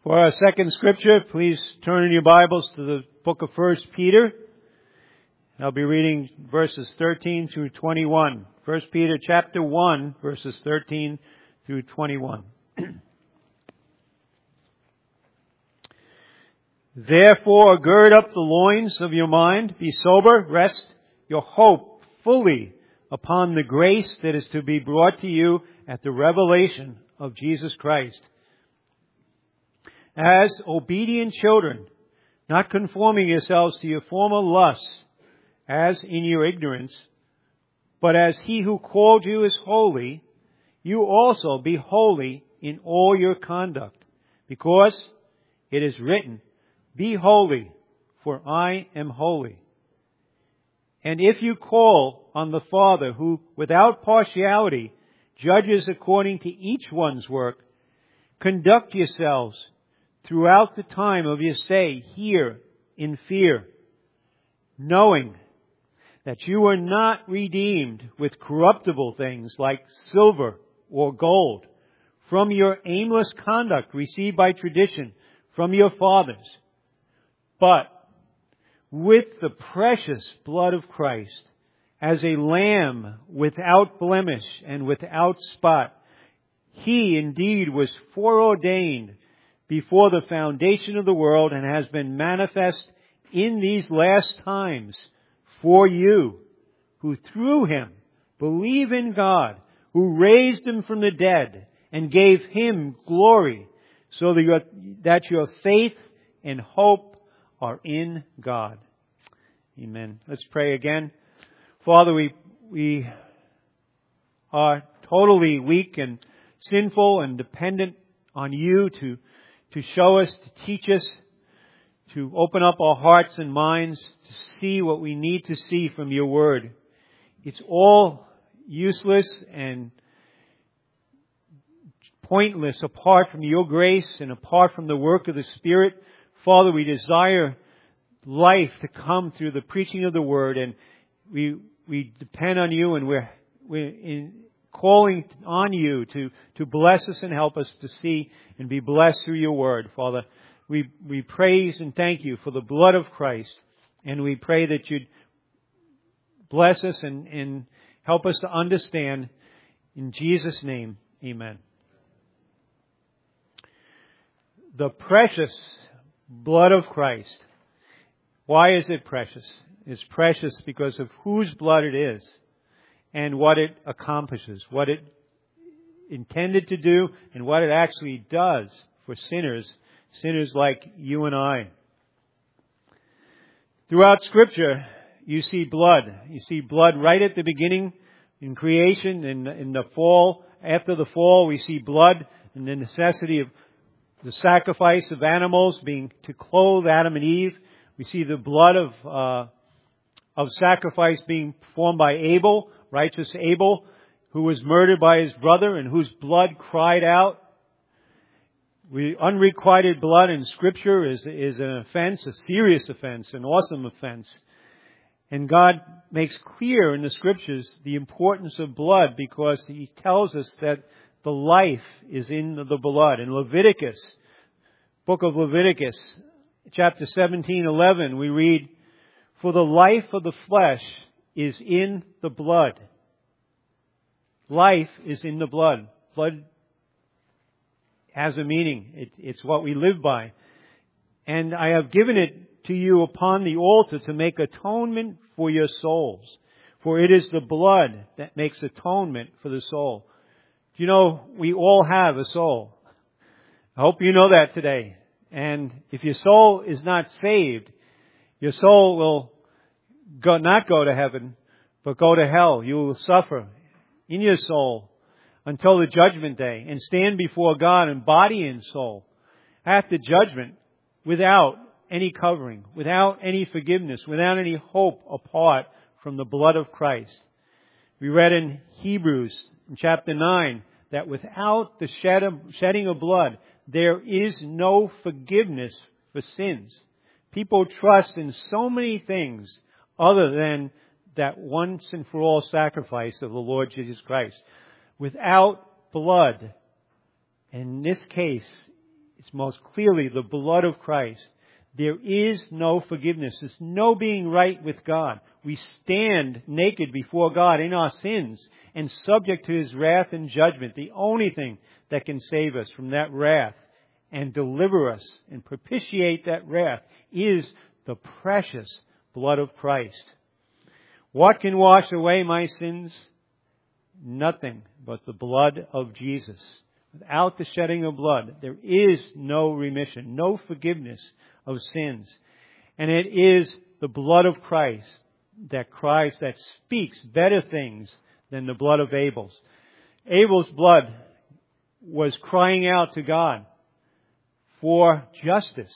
For our second scripture, please turn in your Bibles to the book of 1 Peter. I'll be reading verses 13 through 21. 1 Peter chapter 1, verses 13 through 21. Therefore, gird up the loins of your mind, be sober, rest your hope fully upon the grace that is to be brought to you at the revelation of Jesus Christ. As obedient children, not conforming yourselves to your former lusts, as in your ignorance, but as He who called you is holy, you also be holy in all your conduct, because it is written, Be holy, for I am holy. And if you call on the Father, who without partiality judges according to each one's work, conduct yourselves throughout the time of your stay here in fear, knowing that you are not redeemed with corruptible things like silver or gold from your aimless conduct received by tradition from your fathers, but with the precious blood of Christ, as a lamb without blemish and without spot. He indeed was foreordained before the foundation of the world and has been manifest in these last times for you, who through Him believe in God, who raised Him from the dead and gave Him glory, so that your faith and hope are in God. Amen. Let's pray again. Father, we are totally weak and sinful and dependent on You to show us, to teach us, to open up our hearts and minds to see what we need to see from Your Word. It's all useless and pointless apart from Your grace and apart from the work of the Spirit. Father, we desire life to come through the preaching of the Word, and we depend on You, and we're calling on You to bless us and help us to see and be blessed through Your Word. Father, we praise and thank You for the blood of Christ, and we pray that You'd bless us and help us to understand. In Jesus' name, amen. The precious blood of Christ. Why is it precious? It's precious because of whose blood it is and what it accomplishes, what it intended to do, and what it actually does for sinners like you and I. Throughout Scripture, you see blood. You see blood right at the beginning in creation, in the fall. After the fall, we see blood and the necessity of the sacrifice of animals being to clothe Adam and Eve. We see the blood of sacrifice being performed by Abel, righteous Abel, who was murdered by his brother and whose blood cried out. Unrequited blood in Scripture is an offense, a serious offense, an awesome offense. And God makes clear in the Scriptures the importance of blood because He tells us that the life is in the blood. In Leviticus, book of Leviticus, chapter 17:11, we read, For the life of the flesh is in the blood. Life is in the blood. Blood has a meaning. It's what we live by. And I have given it to you upon the altar to make atonement for your souls. For it is the blood that makes atonement for the soul. Do you know we all have a soul? I hope you know that today. And if your soul is not saved, your soul will not go to heaven, but go to hell. You will suffer in your soul until the judgment day and stand before God in body and soul at the judgment without any covering, without any forgiveness, without any hope apart from the blood of Christ. We read in Hebrews in chapter 9 that without the shedding of blood, there is no forgiveness for sins. People trust in so many things other than that once and for all sacrifice of the Lord Jesus Christ. Without blood, in this case, it's most clearly the blood of Christ. There is no forgiveness. There's no being right with God. We stand naked before God in our sins and subject to His wrath and judgment. The only thing that can save us from that wrath and deliver us and propitiate that wrath is the precious blood of Christ. What can wash away my sins? Nothing but the blood of Jesus. Without the shedding of blood, there is no remission, no forgiveness of sins. And it is the blood of Christ that speaks better things than the blood of Abel's. Abel's blood was crying out to God for justice.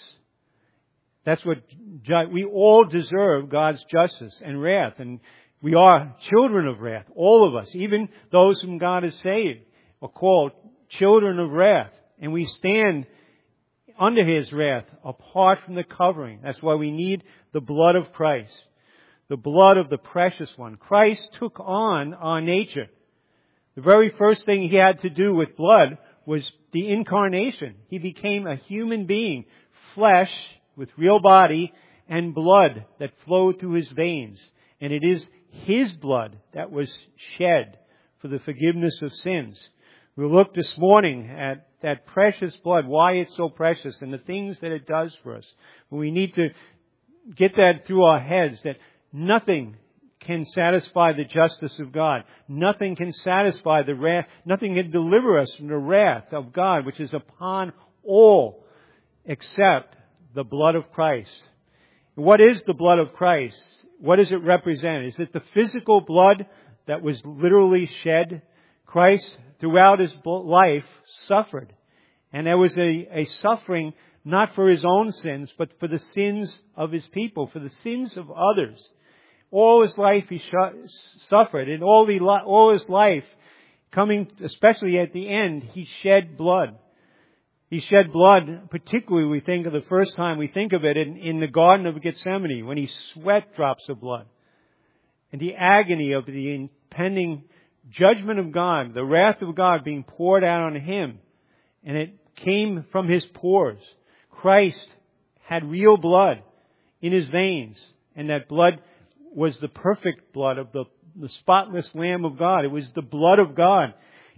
That's what we all deserve, God's justice and wrath. And we are children of wrath, all of us. Even those whom God has saved are called children of wrath. And we stand under His wrath apart from the covering. That's why we need the blood of Christ, the blood of the precious one. Christ took on our nature. The very first thing He had to do with blood was the incarnation. He became a human being, flesh with real body and blood that flowed through His veins. And it is His blood that was shed for the forgiveness of sins. We'll look this morning at that precious blood, why it's so precious, and the things that it does for us. We need to get that through our heads, that nothing can satisfy the justice of God. Nothing can satisfy the wrath. Nothing can deliver us from the wrath of God, which is upon all, except the blood of Christ. What is the blood of Christ? What does it represent? Is it the physical blood that was literally shed? Christ, throughout His life, suffered. And there was a suffering not for His own sins, but for the sins of His people, for the sins of others. All His life He suffered. And all His life, coming especially at the end, He shed blood. He shed blood, particularly we think of the first time we think of it in the Garden of Gethsemane, when He sweat drops of blood. And the agony of the impending judgment of God, the wrath of God being poured out on Him. And it came from His pores. Christ had real blood in His veins. And that blood was the perfect blood of the spotless Lamb of God. It was the blood of God.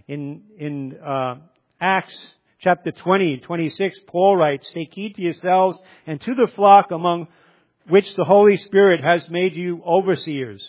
In Acts chapter 20, 26, Paul writes, "Take heed to yourselves and to the flock among which the Holy Spirit has made you overseers."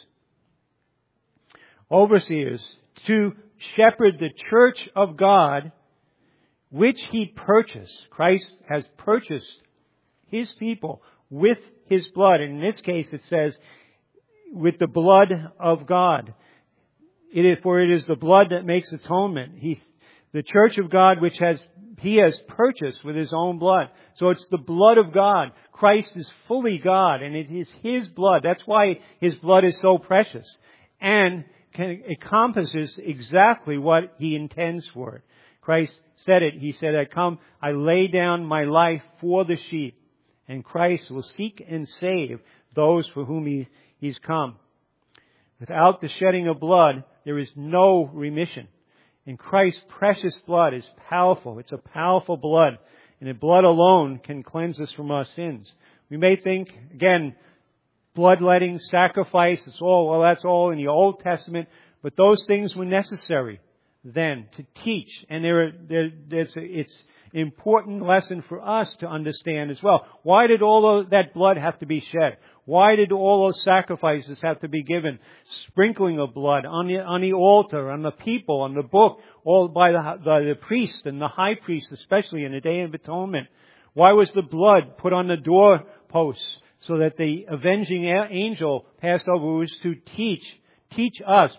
Overseers to shepherd the church of God, which He purchased. Christ has purchased His people with His blood. And in this case it says, with the blood of God. For it is the blood that makes atonement. The church of God which He has purchased with His own blood. So it's the blood of God. Christ is fully God, and it is His blood. That's why His blood is so precious. And encompasses exactly what He intends for it. Christ said it. He said, I lay down my life for the sheep. And Christ will seek and save those for whom He's come. Without the shedding of blood, there is no remission. And Christ's precious blood is powerful. It's a powerful blood. And the blood alone can cleanse us from our sins. We may think, again, bloodletting, sacrifice, that's all in the Old Testament. But those things were necessary then to teach. And it's an important lesson for us to understand as well. Why did all of that blood have to be shed? Why did all those sacrifices have to be given? Sprinkling of blood on the altar, on the people, on the book, all by the priest and the high priest, especially in the Day of Atonement. Why was the blood put on the doorposts so that the avenging angel passed over? Was to teach us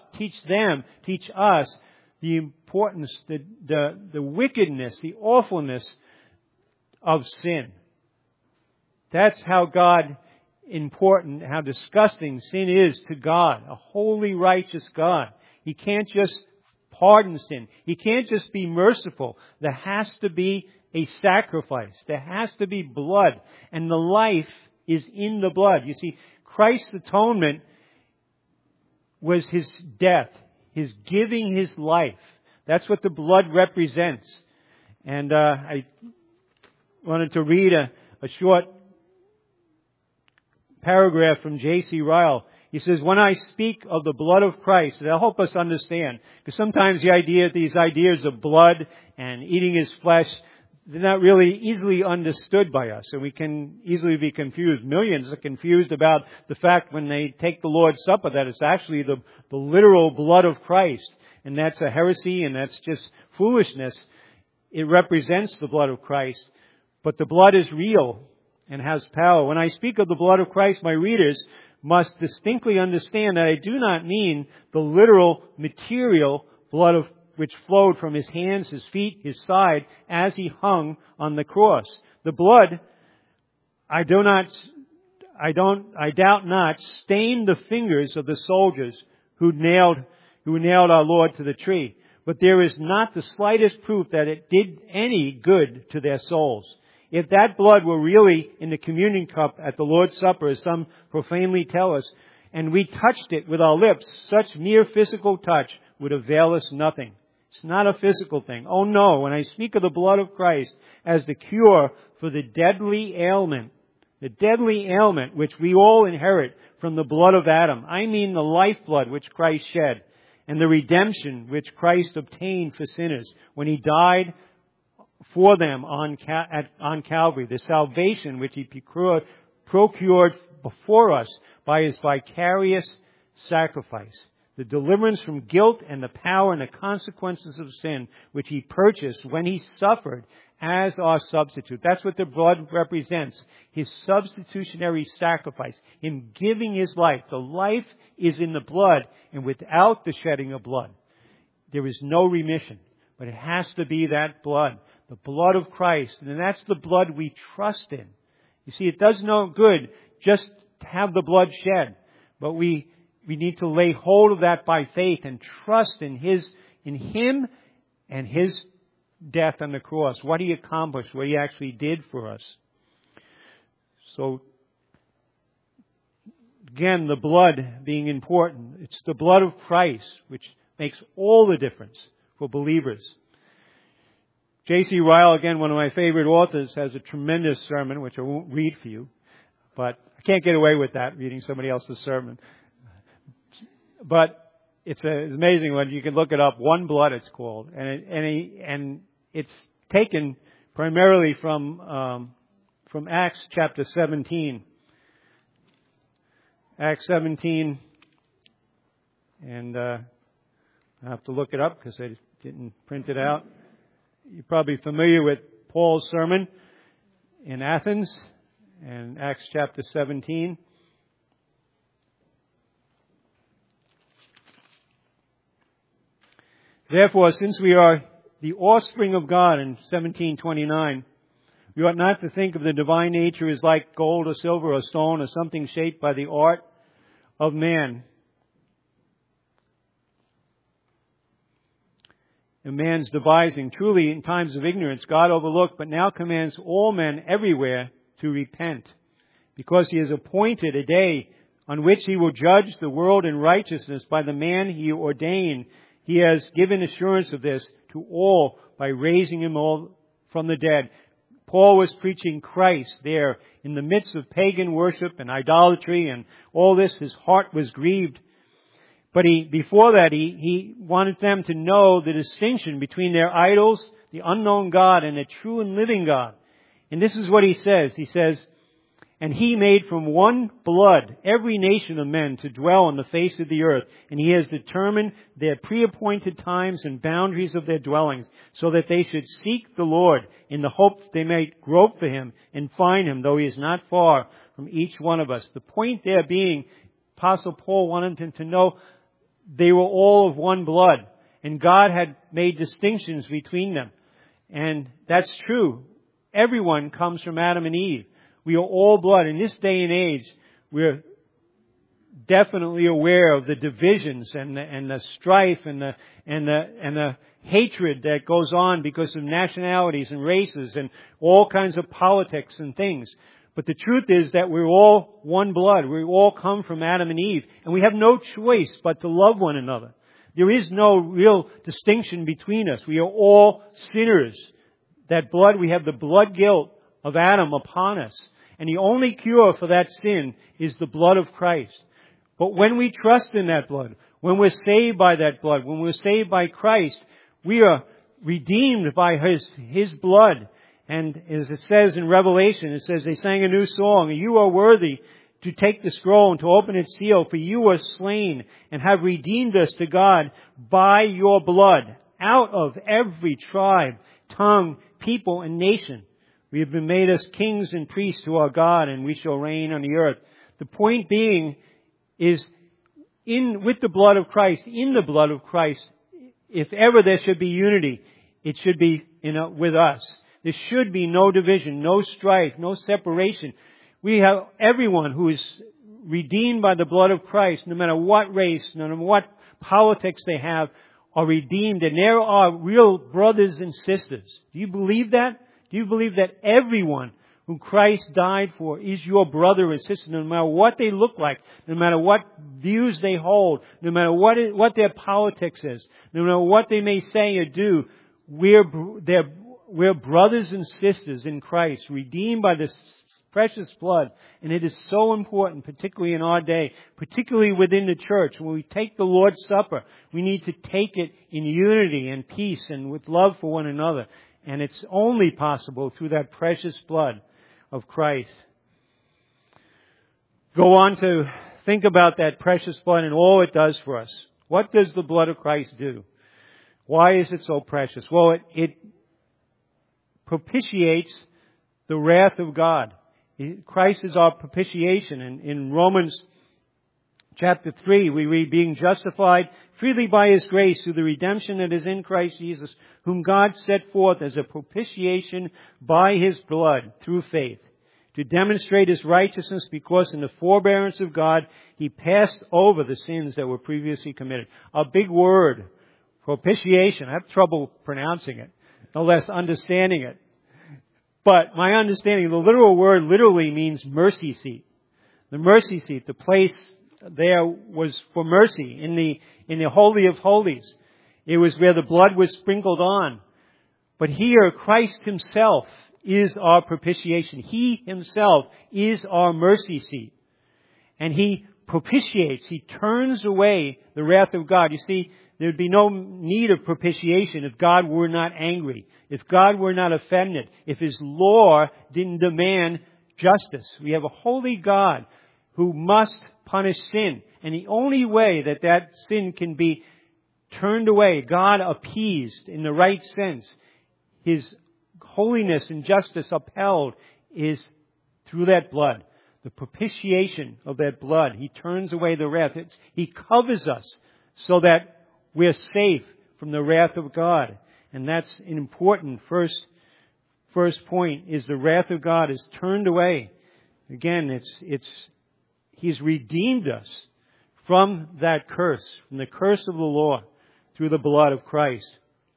the importance, the wickedness, the awfulness of sin. That's how how disgusting sin is to God, a holy, righteous God. He can't just pardon sin. He can't just be merciful. There has to be a sacrifice. There has to be blood. And the life is in the blood. You see, Christ's atonement was His death, His giving His life. That's what the blood represents. And I wanted to read a short paragraph from J.C. Ryle. He says, when I speak of the blood of Christ, that'll help us understand. Because sometimes these ideas of blood and eating His flesh, they're not really easily understood by us. And we can easily be confused. Millions are confused about the fact when they take the Lord's Supper that it's actually the literal blood of Christ. And that's a heresy and that's just foolishness. It represents the blood of Christ. But the blood is real and has power. When I speak of the blood of Christ, my readers must distinctly understand that I do not mean the literal material blood of which flowed from His hands, His feet, His side as He hung on the cross. The blood, I doubt not, stained the fingers of the soldiers who nailed our Lord to the tree. But there is not the slightest proof that it did any good to their souls. If that blood were really in the communion cup at the Lord's Supper, as some profanely tell us, and we touched it with our lips, such mere physical touch would avail us nothing. It's not a physical thing. Oh no, when I speak of the blood of Christ as the cure for the deadly ailment which we all inherit from the blood of Adam, I mean the lifeblood which Christ shed, and the redemption which Christ obtained for sinners when He died for them on Calvary, the salvation which He procured before us by His vicarious sacrifice, the deliverance from guilt and the power and the consequences of sin which He purchased when He suffered as our substitute. That's what the blood represents. His substitutionary sacrifice, Him giving His life. The life is in the blood, and without the shedding of blood, there is no remission. But it has to be that blood. The blood of Christ. And that's the blood we trust in. You see, it does no good just to have the blood shed. But we need to lay hold of that by faith and trust in Him and His death on the cross. What He accomplished, what He actually did for us. So, again, the blood being important. It's the blood of Christ which makes all the difference for believers. J.C. Ryle, again, one of my favorite authors, has a tremendous sermon, which I won't read for you, but I can't get away with that, reading somebody else's sermon. But it's an amazing one. You can look it up. One Blood, it's called. And it's taken primarily from Acts chapter 17. Acts 17, and I have to look it up because I didn't print it out. You're probably familiar with Paul's sermon in Athens and Acts chapter 17. Therefore, since we are the offspring of God, in 17:29, we ought not to think of the divine nature as like gold or silver or stone or something shaped by the art of man. And man's devising. Truly, in times of ignorance, God overlooked, but now commands all men everywhere to repent, because He has appointed a day on which He will judge the world in righteousness by the man He ordained. He has given assurance of this to all by raising Him all from the dead. Paul was preaching Christ there in the midst of pagan worship and idolatry and all this. His heart was grieved. But before that, he wanted them to know the distinction between their idols, the unknown God, and the true and living God. And this is what he says. He says, and He made from one blood every nation of men to dwell on the face of the earth. And He has determined their pre-appointed times and boundaries of their dwellings, so that they should seek the Lord in the hope that they may grope for Him and find Him, though He is not far from each one of us. The point there being, Apostle Paul wanted them to know they were all of one blood, and God had made distinctions between them. And that's true. Everyone comes from Adam and Eve. We are all blood. In this day and age, we're definitely aware of the divisions and the strife and the hatred that goes on because of nationalities and races and all kinds of politics and things. But the truth is that we're all one blood. We all come from Adam and Eve. And we have no choice but to love one another. There is no real distinction between us. We are all sinners. That blood, we have the blood guilt of Adam upon us. And the only cure for that sin is the blood of Christ. But when we trust in that blood, when we're saved by that blood, when we're saved by Christ, we are redeemed by His blood. And as it says in Revelation, it says they sang a new song, "You are worthy to take the scroll and to open its seal, for you were slain and have redeemed us to God by your blood out of every tribe, tongue, people, and nation. We have been made as kings and priests to our God, and we shall reign on the earth." The point being is with the blood of Christ, in the blood of Christ, if ever there should be unity, it should be with us. There should be no division, no strife, no separation. We have everyone who is redeemed by the blood of Christ, no matter what race, no matter what politics they have, are redeemed, and there are real brothers and sisters. Do you believe that? Do you believe that everyone whom Christ died for is your brother and sister, no matter what they look like, no matter what views they hold, no matter what their politics is, no matter what they may say or do? We're brothers and sisters in Christ, redeemed by this precious blood. And it is so important, particularly in our day, particularly within the church. When we take the Lord's Supper, we need to take it in unity and peace and with love for one another. And it's only possible through that precious blood of Christ. Go on to think about that precious blood and all it does for us. What does the blood of Christ do? Why is it so precious? Well, it propitiates the wrath of God. Christ is our propitiation. In Romans chapter 3, we read, "Being justified freely by His grace through the redemption that is in Christ Jesus, whom God set forth as a propitiation by His blood through faith, to demonstrate His righteousness, because in the forbearance of God He passed over the sins that were previously committed." A big word, propitiation. I have trouble pronouncing it, no less understanding it. But my understanding, the literal word literally means mercy seat. The mercy seat, the place there was for mercy in the Holy of Holies. It was where the blood was sprinkled on. But here, Christ Himself is our propitiation. He Himself is our mercy seat. And He propitiates, He turns away the wrath of God. You see, there would be no need of propitiation if God were not angry, if God were not offended, if His law didn't demand justice. We have a holy God who must punish sin. And the only way that sin can be turned away, God appeased in the right sense, His holiness and justice upheld, is through that blood. The propitiation of that blood. He turns away the wrath. He covers us so that we're safe from the wrath of God. And that's an important first point, is the wrath of God is turned away. Again, He's redeemed us from that curse, from the curse of the law, through the blood of Christ.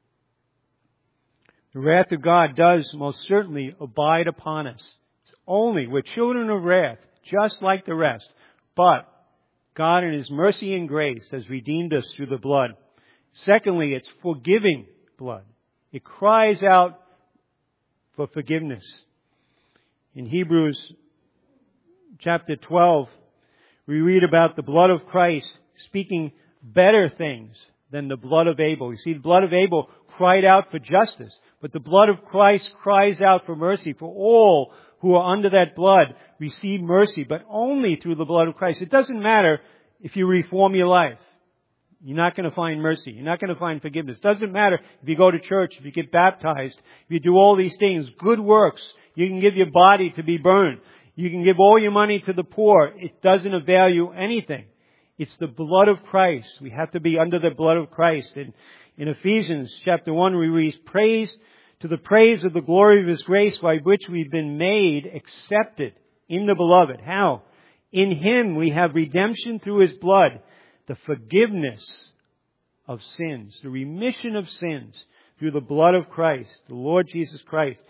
The wrath of God does most certainly abide upon us. We're children of wrath, just like the rest. But God in His mercy and grace has redeemed us through the blood. Secondly, it's forgiving blood. It cries out for forgiveness. In Hebrews chapter 12, we read about the blood of Christ speaking better things than the blood of Abel. You see, the blood of Abel cried out for justice, but the blood of Christ cries out for mercy. For all who are under that blood receive mercy, but only through the blood of Christ. It doesn't matter if you reform your life. You're not going to find mercy. You're not going to find forgiveness. It doesn't matter if you go to church, if you get baptized, if you do all these things, good works. You can give your body to be burned. You can give all your money to the poor. It doesn't avail you anything. It's the blood of Christ. We have to be under the blood of Christ. In Ephesians chapter 1, we read, "Praise to the praise of the glory of His grace, by which we've been made accepted in the Beloved." How? In Him we have redemption through His blood, the forgiveness of sins, the remission of sins through the blood of Christ, the Lord Jesus Christ.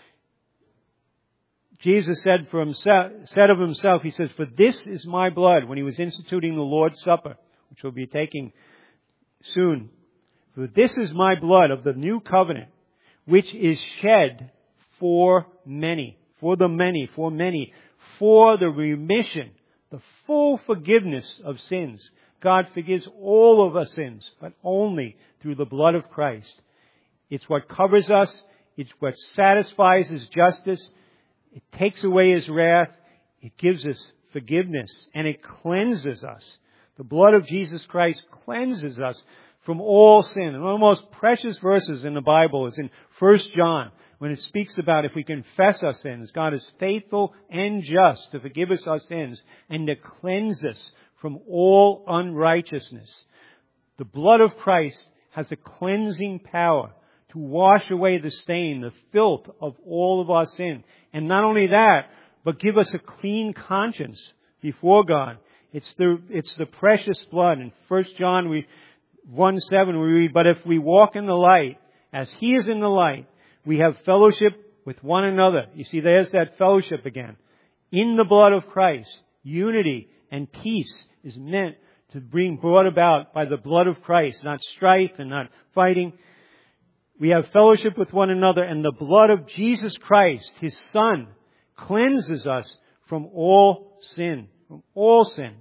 Jesus said of Himself, He says, "For this is my blood," when He was instituting the Lord's Supper, which we'll be taking soon. "For this is my blood of the new covenant, which is shed for many." for the many, for the remission, the full forgiveness of sins. God forgives all of our sins, but only through the blood of Christ. It's what covers us. It's what satisfies His justice. It takes away His wrath. It gives us forgiveness, and it cleanses us. The blood of Jesus Christ cleanses us from all sin. And one of the most precious verses in the Bible is in 1 John, when it speaks about if we confess our sins, God is faithful and just to forgive us our sins and to cleanse us from all unrighteousness. The blood of Christ has a cleansing power to wash away the stain, the filth of all of our sin. And not only that, but give us a clean conscience before God. It's the precious blood. In 1 John 1:7 we read, "But if we walk in the light, as He is in the light, we have fellowship with one another." You see, there's that fellowship again. In the blood of Christ, unity and peace is meant to brought about by the blood of Christ, not strife and not fighting. We have fellowship with one another, and the blood of Jesus Christ, His Son, cleanses us from all sin. From all sin.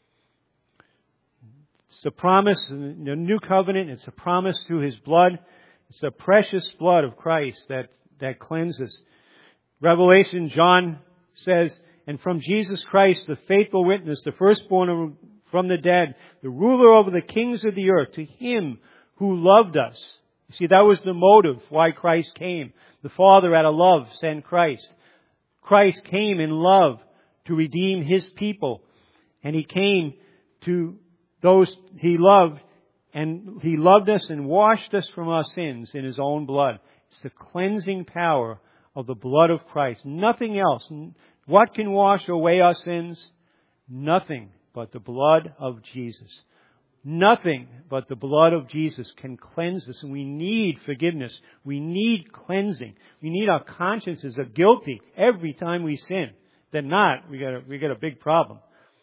It's a promise in the new covenant. It's a promise through His blood. It's the precious blood of Christ that cleanses. Revelation, John says, "And from Jesus Christ, the faithful witness, the firstborn from the dead, the ruler over the kings of the earth, to Him who loved us." You see, that was the motive why Christ came. The Father out of love sent Christ. Christ came in love to redeem His people. And He came to those He loved, and He loved us and washed us from our sins in His own blood. It's the cleansing power of the blood of Christ. Nothing else. What can wash away our sins? Nothing but the blood of Jesus. Nothing but the blood of Jesus can cleanse us, and we need forgiveness. We need cleansing. We need our consciences are guilty every time we sin. They're not. We got a big problem.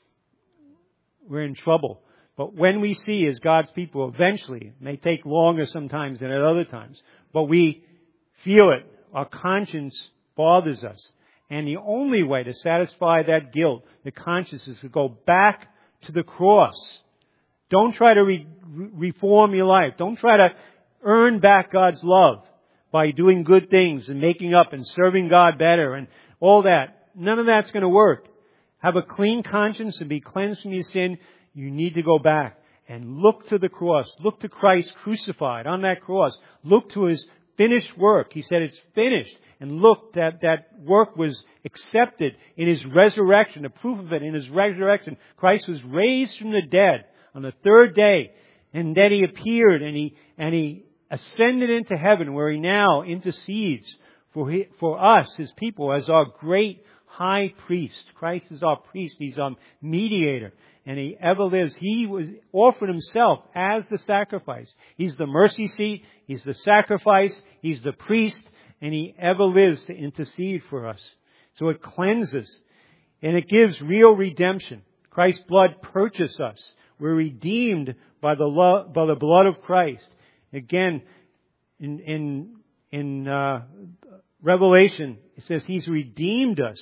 We're in trouble. But when we see as God's people, eventually, it may take longer sometimes than at other times, but we feel it. Our conscience bothers us. And the only way to satisfy that guilt, the conscience, is to go back to the cross. Don't try to reform your life. Don't try to earn back God's love by doing good things and making up and serving God better and all that. None of that's going to work. Have a clean conscience and be cleansed from your sin. You need to go back and look to the cross. Look to Christ crucified on that cross. Look to His finished work. He said it's finished. And look, that work was accepted in His resurrection. The proof of it in His resurrection. Christ was raised from the dead on the third day. And then He appeared and He ascended into heaven, where He now intercedes for us, His people, as our great high priest. Christ is our priest. He's our mediator. And He ever lives. He was offered Himself as the sacrifice. He's the mercy seat. He's the sacrifice. He's the priest. And He ever lives to intercede for us. So it cleanses. And it gives real redemption. Christ's blood purchased us. We're redeemed by the blood of Christ. Again, in Revelation, it says He's redeemed us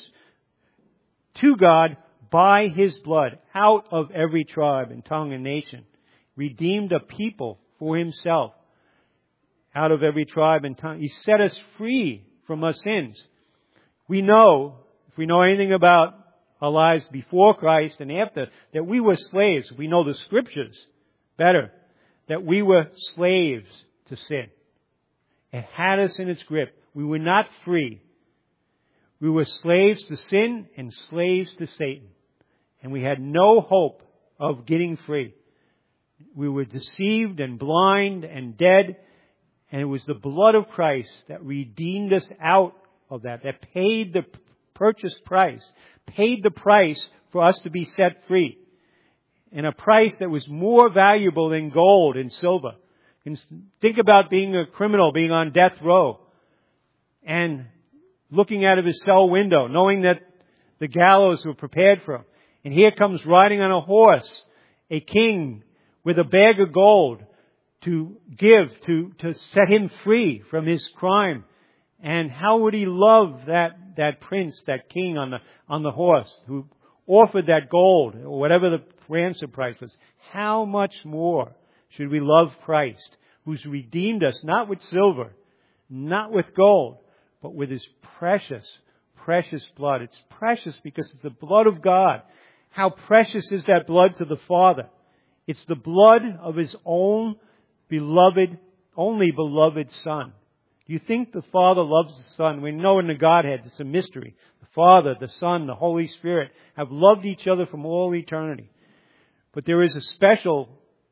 to God by His blood, out of every tribe and tongue and nation. Redeemed a people for Himself, out of every tribe and tongue. He set us free from our sins. We know, if we know anything about our lives before Christ and after, that we were slaves. We know the Scriptures better, that we were slaves to sin. It had us in its grip. We were not free. We were slaves to sin and slaves to Satan. And we had no hope of getting free. We were deceived and blind and dead. And it was the blood of Christ that redeemed us out of that paid the purchase price, paid the price for us to be set free. And a price that was more valuable than gold and silver. And think about being a criminal, being on death row, and looking out of his cell window, knowing that the gallows were prepared for him. And here comes riding on a horse, a king with a bag of gold to give, to set him free from his crime. And how would he love that that prince, that king on the horse, who offered that gold, or whatever the ransom price was, how much more should we love Christ, who's redeemed us, not with silver, not with gold, but with His precious, precious blood. It's precious because it's the blood of God. How precious is that blood to the Father? It's the blood of His own beloved, only beloved Son. Do you think the Father loves the Son? We know in the Godhead it's a mystery. The Father, the Son, the Holy Spirit have loved each other from all eternity. But there is a special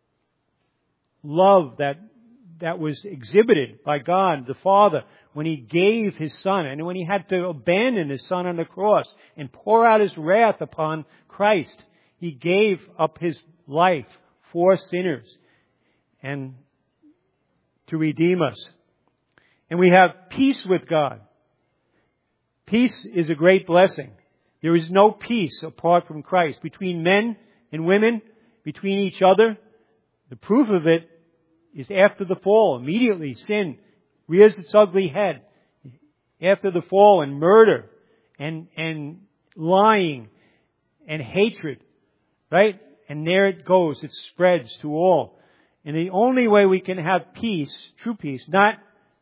love that was exhibited by God, the Father, when He gave His Son, and when He had to abandon His Son on the cross and pour out His wrath upon Christ. He gave up His life for sinners and to redeem us. And we have peace with God. Peace is a great blessing. There is no peace apart from Christ. Between men and women, between each other, the proof of it is after the fall. Immediately sin rears its ugly head. After the fall, and murder and lying and hatred, right? And there it goes. It spreads to all. And the only way we can have peace, true peace, not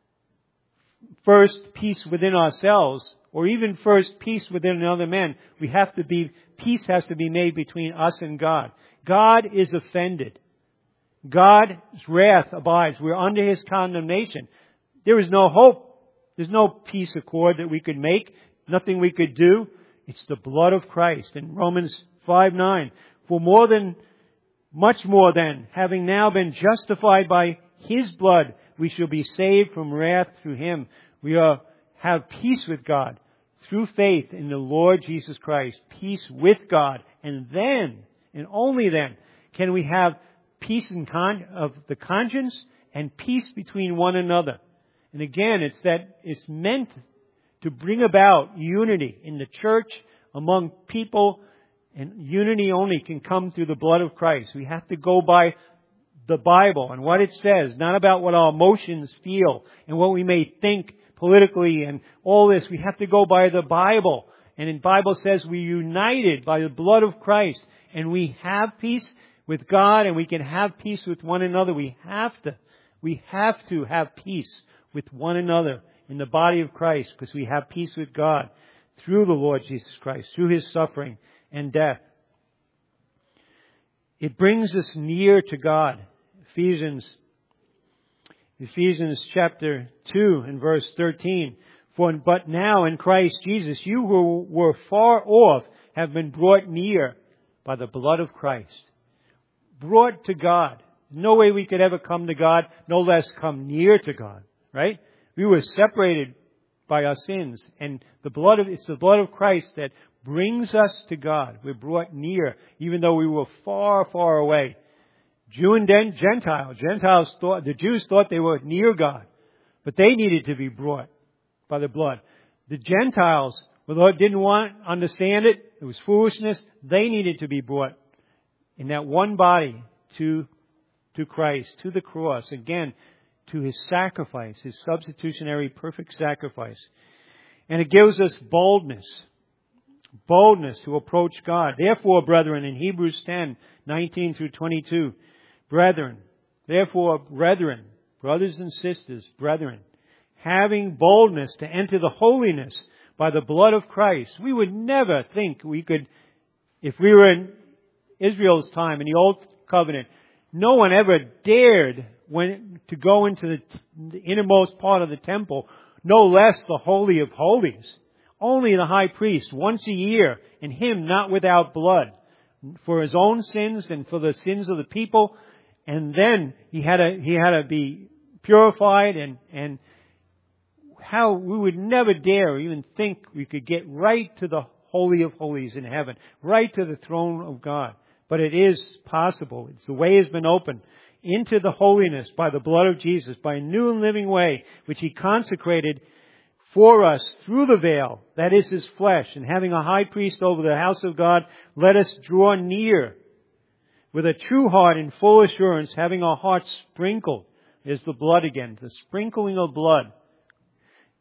first peace within ourselves, or even first peace within another man, peace has to be made between us and God. God is offended. God's wrath abides. We're under His condemnation. There is no hope. There's no peace accord that we could make. Nothing we could do. It's the blood of Christ. In Romans 5:9, much more than, having now been justified by His blood, we shall be saved from wrath through Him. We have peace with God through faith in the Lord Jesus Christ. Peace with God. And then, and only then, can we have peace of the conscience and peace between one another. And again, it's meant to bring about unity in the church, among people, and unity only can come through the blood of Christ. We have to go by the Bible and what it says, not about what our emotions feel and what we may think politically and all this. We have to go by the Bible. And the Bible says we're united by the blood of Christ, and we have peace with God, and we can have peace with one another. We have to have peace with one another in the body of Christ, because we have peace with God through the Lord Jesus Christ, through His suffering and death. It brings us near to God. Ephesians chapter 2 and verse 13. But now in Christ Jesus, you who were far off have been brought near by the blood of Christ. Brought to God. No way we could ever come to God, no less come near to God. Right? We were separated by our sins, and it's the blood of Christ that brings us to God. We're brought near, even though we were far, far away. Jew and Gentile. The Jews thought they were near God, but they needed to be brought by the blood. The Gentiles, didn't understand it. It was foolishness. They needed to be brought in that one body to Christ, to the cross. Again, to His sacrifice, His substitutionary perfect sacrifice. And it gives us boldness to approach God. Therefore, brethren, in Hebrews 10:19 through 22, brethren, brothers and sisters, brethren, having boldness to enter the holiness by the blood of Christ. We would never think we could, if we were in Israel's time, in the Old Covenant, no one ever dared to go into the innermost part of the temple, no less the Holy of Holies. Only the high priest, once a year, and him not without blood, for his own sins and for the sins of the people. And then he had to be purified, and how we would never dare or even think we could get right to the Holy of Holies in heaven, right to the throne of God. But it is possible. The way has been opened into the holiness by the blood of Jesus, by a new and living way, which He consecrated for us through the veil, that is His flesh. And having a high priest over the house of God, let us draw near with a true heart in full assurance, having our hearts sprinkled. There's the blood again, the sprinkling of blood.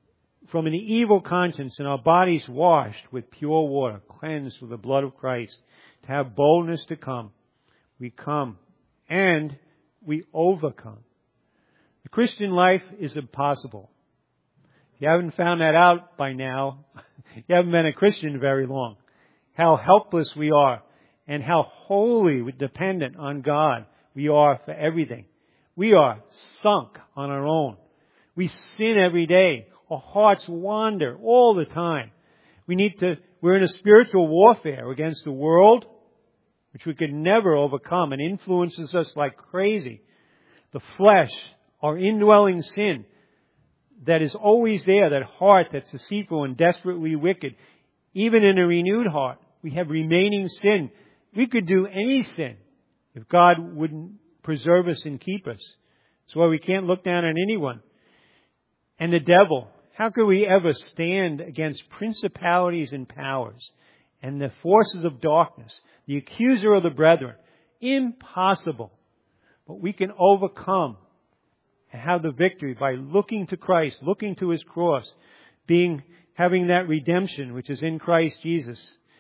from an evil conscience and our bodies washed with pure water, cleansed with the blood of Christ, to have boldness to come. We come and we overcome. The Christian life is impossible. If you haven't found that out by now, you haven't been a Christian very long. How helpless we are and how wholly dependent on God we are for everything. We are sunk on our own. We sin every day. Our hearts wander all the time. We're in a spiritual warfare against the world, which we could never overcome and influences us like crazy. The flesh, our indwelling sin, that is always there, that heart that's deceitful and desperately wicked. Even in a renewed heart, we have remaining sin. We could do any sin if God wouldn't preserve us and keep us. That's why we can't look down on anyone. And the devil, how could we ever stand against principalities and powers and the forces of darkness, the accuser of the brethren? Impossible. But we can overcome and have the victory by looking to Christ, looking to His cross, having that redemption which is in Christ Jesus.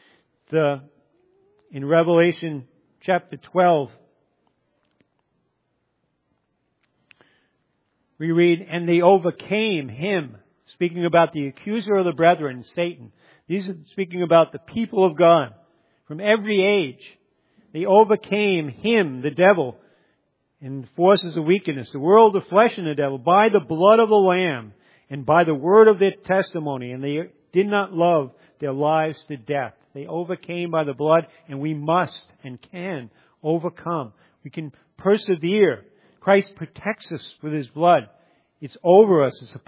In Revelation chapter 12, we read, and they overcame him, speaking about the accuser of the brethren, Satan. These are speaking about the people of God from every age. They overcame him, the devil, in forces of wickedness, the world, the flesh, and the devil, by the blood of the Lamb and by the word of their testimony. And they did not love their lives to death. They overcame by the blood, and we must and can overcome. We can persevere. Christ protects us with His blood. It's over us. It's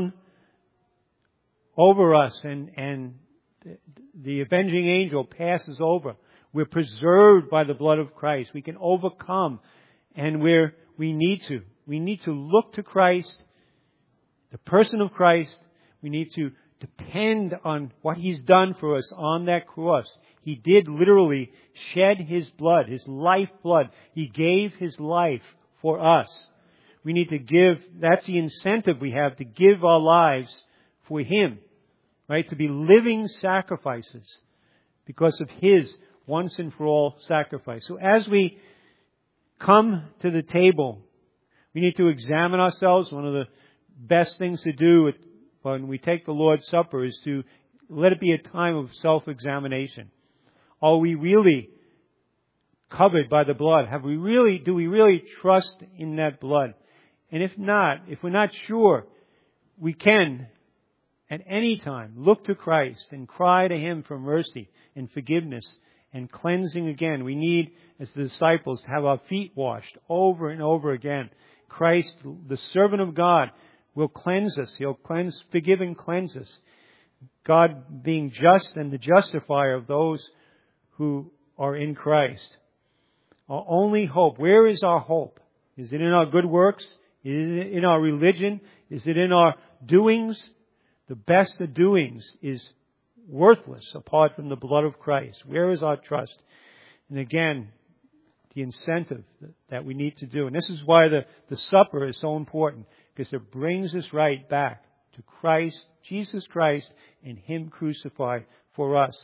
over us, and the avenging angel passes over. We're preserved by the blood of Christ. We can overcome, and we need to. We need to look to Christ, the person of Christ. We need to depend on what He's done for us on that cross. He did literally shed His blood, His life blood. He gave His life for us. We need to give, that's the incentive we have, to give our lives for Him, right? To be living sacrifices because of His once and for all sacrifice. So as we come to the table, we need to examine ourselves. One of the best things to do when we take the Lord's Supper is to let it be a time of self-examination. Are we really covered by the blood? Do we really trust in that blood? And if not, if we're not sure, we can at any time look to Christ and cry to Him for mercy and forgiveness and cleansing again. We need, as the disciples, to have our feet washed over and over again. Christ, the servant of God, will cleanse us. He'll forgive and cleanse us. God being just and the justifier of those who are in Christ. Our only hope. Where is our hope? Is it in our good works? Is it in our religion? Is it in our doings? The best of doings is worthless apart from the blood of Christ. Where is our trust? And again, the incentive that we need to do. And this is why the supper is so important, because it brings us right back to Christ, Jesus Christ, and Him crucified for us.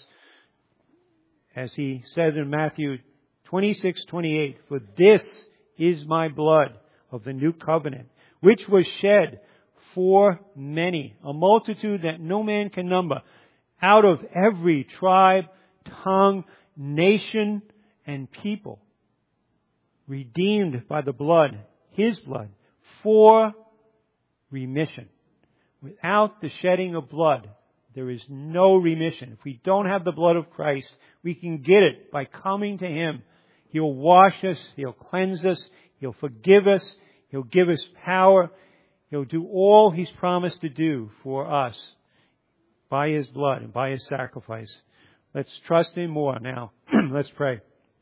As He said in Matthew 26:28, for this is my blood of the new covenant, which was shed for many, a multitude that no man can number, out of every tribe, tongue, nation, and people, redeemed by the blood, His blood, for remission. Without the shedding of blood, there is no remission. If we don't have the blood of Christ, we can get it by coming to Him. He'll wash us. He'll cleanse us. He'll forgive us. He'll give us power. He'll do all He's promised to do for us by His blood and by His sacrifice. Let's trust Him more now. Let's pray.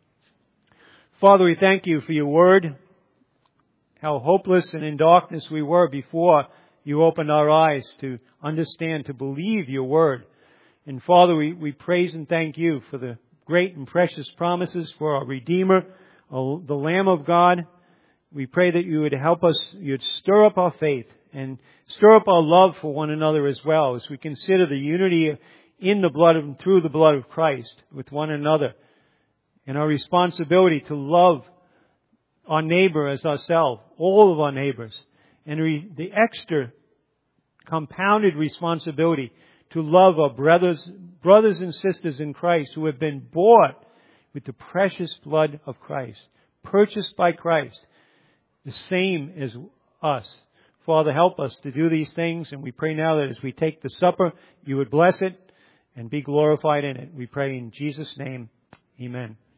Father, we thank You for Your word. How hopeless and in darkness we were before You opened our eyes to understand, to believe Your word. And Father, we praise and thank You for the great and precious promises for our Redeemer, the Lamb of God. We pray that You would help us, You'd stir up our faith and stir up our love for one another as well as we consider the unity in the blood and through the blood of Christ with one another, and our responsibility to love our neighbor as ourselves, all of our neighbors, and the extra compounded responsibility to love our brothers and sisters in Christ who have been bought with the precious blood of Christ, purchased by Christ, the same as us. Father, help us to do these things, and we pray now that as we take the supper, you would bless it and be glorified in it. We pray in Jesus' name. Amen.